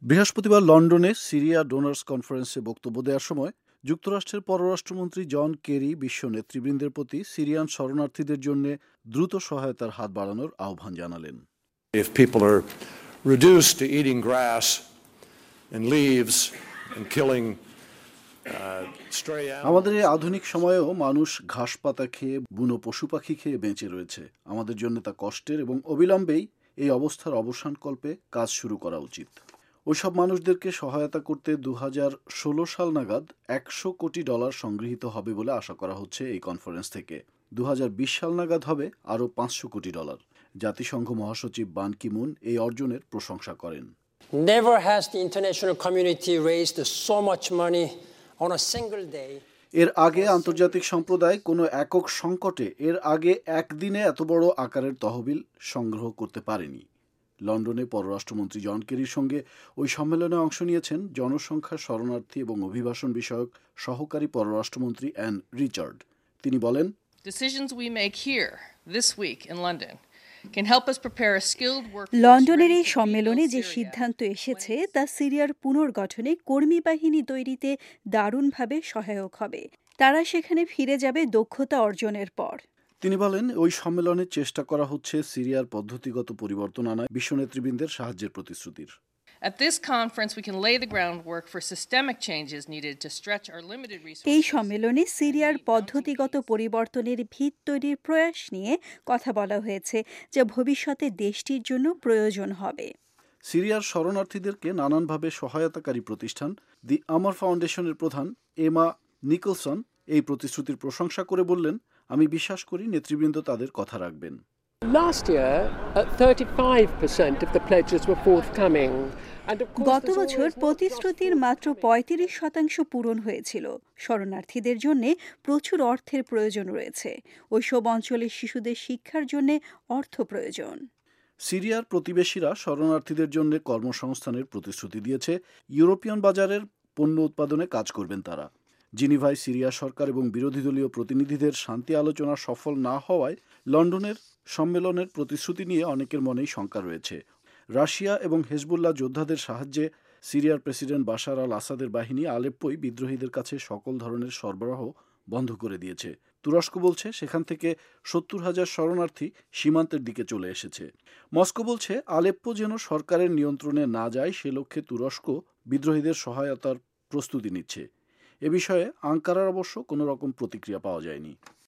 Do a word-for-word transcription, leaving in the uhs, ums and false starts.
বৃহস্পতিবার লন্ডনে Syria donors কনফারেন্সে বক্তব্য দেওয়ার সময় যুক্তরাষ্ট্রের পররাষ্ট্রমন্ত্রী জন কেরি বিশ্ব নেতৃবৃন্দের প্রতি সিরিয়ান শরণার্থীদের জন্য দ্রুত সহায়তার হাত বাড়ানোর আহ্বান জানালেন। If people are reduced to eating grass and leaves and killing uh, stray animals. আমাদের এই আধুনিক সময়েও মানুষ ঘাস পাতা খেয়ে, বুনো পশু পাখি খেয়ে বেঁচে রয়েছে। আমাদের জন্য তা কষ্টের এবং অবিলম্বেই এই অবস্থার অবসানকল্পে কাজ শুরু করা উচিত। ওইসব মানুষদেরকে সহায়তা করতে দু হাজার ষোলো সাল নাগাদ একশো কোটি ডলার সংগৃহীত হবে বলে আশা করা হচ্ছে এই কনফারেন্স থেকে। দু হাজার বিশ সাল নাগাদ হবে আরও পাঁচশো কোটি ডলার। জাতিসংঘ মহাসচিব বান কি মুন এই অর্জনের প্রশংসা করেন। Never has the international community raised so much money on a single day. এর আগে আন্তর্জাতিক সম্প্রদায় কোনো একক সংকটে এর আগে একদিনে এত বড় আকারের তহবিল সংগ্রহ করতে পারেনি। লন্ডনে পররাষ্ট্রমন্ত্রী জন কেরির সঙ্গে ওই সম্মেলনে অংশ নিয়েছেন জনসংখ্যা, শরণার্থী এবং অভিবাসন বিষয়ক সহকারী পররাষ্ট্রমন্ত্রী অ্যান রিচার্ড। তিনি বলেন, Decisions we make here this week in London can help us prepare a skilled workforce. লন্ডনের এই সম্মেলনে যে সিদ্ধান্ত এসেছে তা সিরিয়ার পুনর্গঠনে কর্মী বাহিনী তৈরিতে দারুণভাবে সহায়ক হবে। তারা সেখানে ফিরে যাবে দক্ষতা অর্জনের পর। তিনি বলেন, ওই সম্মেলনে চেষ্টা করা হচ্ছে সিরিয়ার পদ্ধতিগত পরিবর্তন আনায় বিশ্ব নেতৃবৃন্দের সাহায্যের প্রতিশ্রুতির। At this conference, we can lay the groundwork for systemic changes needed to stretch our limited resources. এই সম্মেলনে সিরিয়ার পদ্ধতিগত পরিবর্তনের ভিত তৈরির প্রয়াস নিয়ে কথা বলা হয়েছে, যা ভবিষ্যতে দেশটির জন্য প্রয়োজন হবে। সিরিয়ার শরণার্থীদেরকে নানানভাবে সহায়তাকারী প্রতিষ্ঠান দি আমার ফাউন্ডেশনের প্রধান এমা নিকলসন এই প্রতিশ্রুতির প্রশংসা করে বললেন, আমি বিশ্বাস করি নেতৃবৃন্দ তাদের কথা রাখবেন। Last year, uh, thirty-five percent of the pledges were forthcoming. গত বছর প্রতিশ্রুতির মাত্র পঁয়ত্রিশ শতাংশ পূরণ হয়েছিল। শরণার্থীদের জন্য প্রচুর অর্থের প্রয়োজন রয়েছে। ওইসব অঞ্চলের শিশুদের শিক্ষার জন্য অর্থ প্রয়োজন। সিরিয়ার প্রতিবেশীরা শরণার্থীদের জন্য কর্মসংস্থানের প্রতিশ্রুতি দিয়েছে। ইউরোপিয়ান বাজারের পণ্য উৎপাদনে কাজ করবেন তারা। জিনিভায় সিরিয়া সরকার এবং বিরোধী দলীয় প্রতিনিধিদের শান্তি আলোচনা সফল না হওয়ায় লন্ডনের সম্মেলনের প্রতিশ্রুতি নিয়ে অনেকের মনেই শঙ্কা রয়েছে। রাশিয়া এবং হেজবুল্লাহ যোদ্ধাদের সাহায্যে সিরিয়ার প্রেসিডেন্ট বাশার আল আসাদের বাহিনী আলেপ্পোয় বিদ্রোহীদের কাছে সকল ধরনের সরবরাহ বন্ধ করে দিয়েছে। তুরস্ক বলছে সেখান থেকে সত্তর হাজার শরণার্থী সীমান্তের দিকে চলে এসেছে। মস্কো বলছে আলেপ্পো যেন সরকারের নিয়ন্ত্রণে না যায় সে লক্ষ্যে তুরস্ক বিদ্রোহীদের সহায়তার প্রস্তুতি নিচ্ছে। এ বিষয়ে আঙ্কারার অবশ্য কোনো রকম প্রতিক্রিয়া পাওয়া যায়নি।